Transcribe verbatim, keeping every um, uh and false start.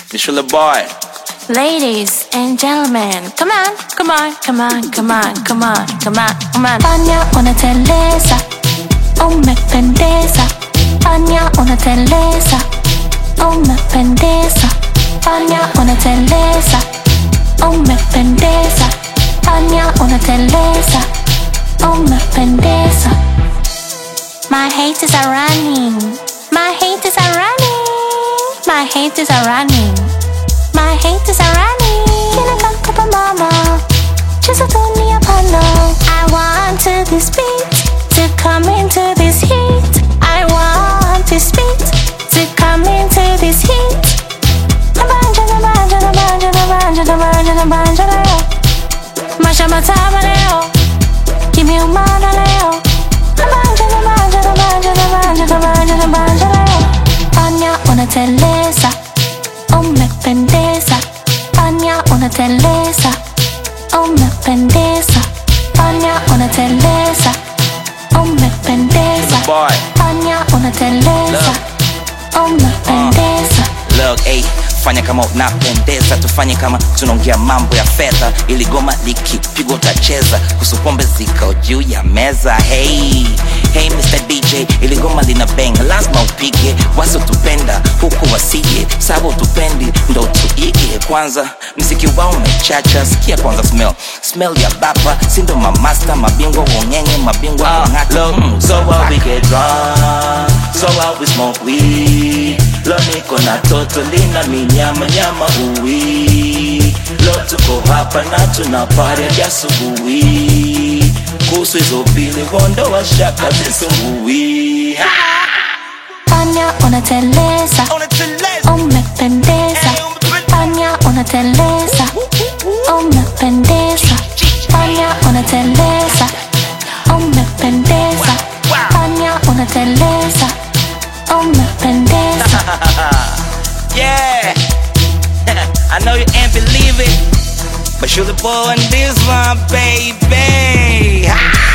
Visual boy. Ladies and gentlemen, come on, come on, come on, come on, come on, come on, come on. Fanya unateleza, umependeza. Fanya unateleza, umependeza. Fanya unateleza, umependeza. Fanya unateleza, umependeza. My haters are running, my haters are running, my haters are running. My haters are running. Kinakaka pa mama, cheza dunia pano. I want to this beat to come into this heat. I want this beat to come into this heat. Nabanja, nabanja, nabanja, nabanja, nabanja, nabanja leo. Masha mataba leo, kimi umana leo. Nabanja, nabanja, nabanja, nabanja, nabanja, nabanja leo. Fanya unateleza, umependeza. Fanya unateleza, umependeza. Fanya unateleza, umependeza. Boy. Fanya unateleza, umependeza. Look, hey, fanya kama unapendeza, tufanye kama tunaongea mambo ya fedha, ili goma likipigwa utacheza, kusupombe ziko juu ya meza. Hey, hey mister D J, ili goma lina bang, lazima upige, waso tupenda, huku wasije, sabu tupendi, ndo tuige. Kwanza, mziki wao umechacha, sikia kwanza smell, smell ya baba, sindo mamasta, mabingwa wonyenye, mabingwa wongata. Uh, mm, so what we get drunk, so what we smoke weed. Lo niko na toto lina minyama nyama uwi. Lo tuko hapa na tunapari hadi asubuhi. Kuhusu hizo pili wondo wa shaka zisumbui. Fanya unateleza, umependeza. Fanya unateleza, umependeza. Fanya unateleza, umependeza. Fanya unateleza, umependeza. Yeah, I know you ain't believe it, but you're the boy in this one, baby.